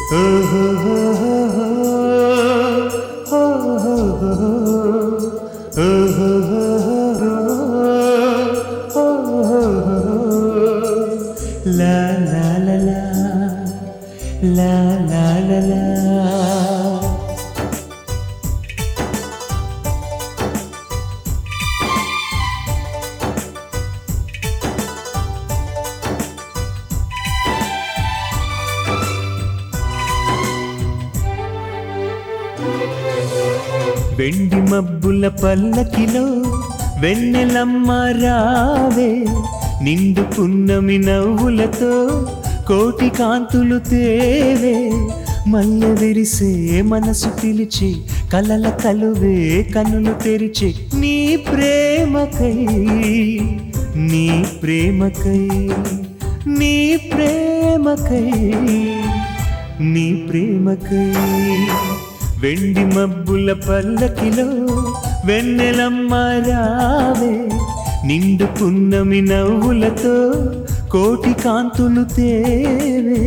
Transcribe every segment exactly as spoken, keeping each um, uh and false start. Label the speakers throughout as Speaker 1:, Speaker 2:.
Speaker 1: La la la la, la la la la. వెండి మబ్బుల పల్లకిలో వెన్నెలమ్మ రావే, నిండు పున్నమి నవ్వులతో కోటి కాంతులు తేవే, మల్లె విరిసే మనసు పిలిచి కలల కలువే కనులు తెరిచి, నీ ప్రేమకై నీ ప్రేమకై నీ ప్రేమకై నీ ప్రేమకై. వెండి మబ్బుల పల్లకిలో వెన్నెలమ్మ రావే, నిండు పున్నమి నవ్వులతో కోటి కాంతులు తేవే.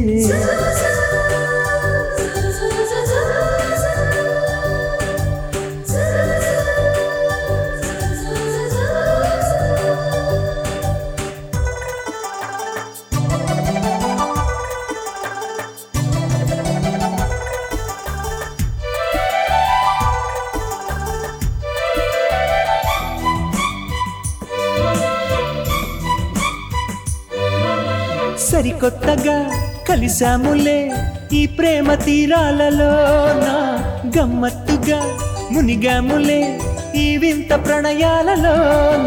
Speaker 1: సరికొత్తగా కలిసాములే ఈ ప్రేమ తీరాలలోన, గమ్మత్తుగా మునిగాములే ఈ వింత ప్రణయాలలోన.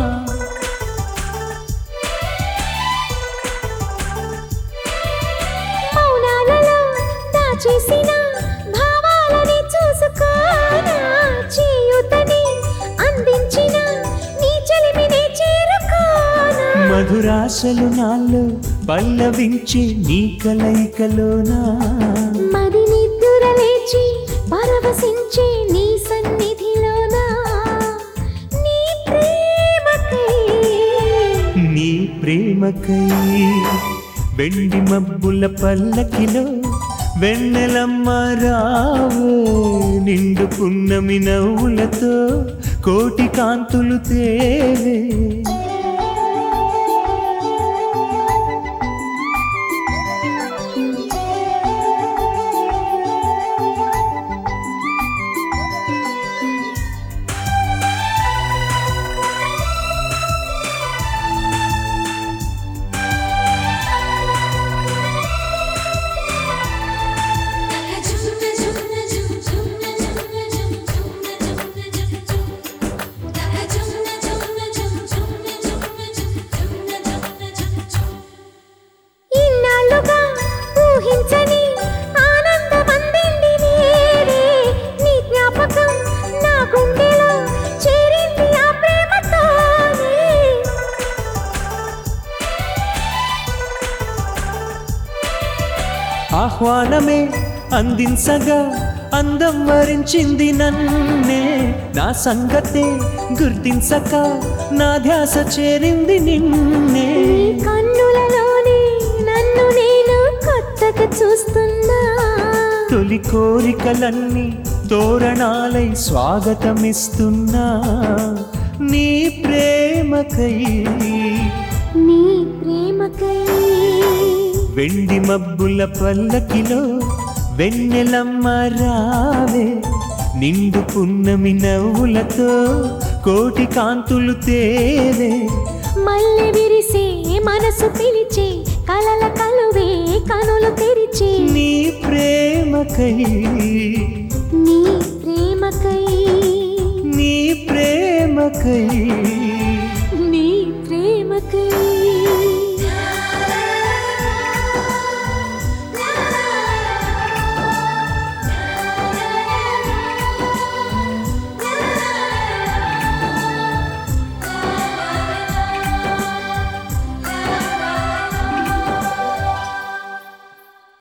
Speaker 2: మౌనాలలో దాచేసిన భావాలని చూసుకోనా, చేయూతని అందించిన నీ చెలిమిని చేరుకోనా.
Speaker 1: మధురాశలు నాలో పల్లవించి నీ కలయికలోనా,
Speaker 2: మది నిద్దుర లేచి పరవశించి నీ సన్నిధిలోనా. నీ ప్రేమకై
Speaker 1: నీ ప్రేమకై. వెండి మబ్బుల పల్లకిలో వెన్నెలమ్మ రావే, నిండు పున్నమి నవ్వులతో కోటి కాంతులు తేవే. ఆహ్వానమే అందించగా అందం వరించింది నన్నే, నా సంగతే గుర్తించక నా ధ్యాస చేరింది నిన్నే.
Speaker 2: కన్నులలోనే నన్ను నేను కొత్తగా చూస్తున్నా,
Speaker 1: తొలి కోరికలన్నీ తోరణాలై స్వాగతమిస్తున్నా. నీ ప్రేమకై
Speaker 2: నీ ప్రేమకై.
Speaker 1: వెండి మబ్బుల పల్లకిలో వెన్నెలమ్మ రావే, నిండు పున్నమి నవ్వులతో కోటి కాంతులు తేవే,
Speaker 2: మల్లె విరిసే మనసు పిలిచే కలల కలువే కనులు తెరిచే.
Speaker 1: నీ ప్రేమకై
Speaker 2: నీ ప్రేమకై
Speaker 1: నీ ప్రేమకై.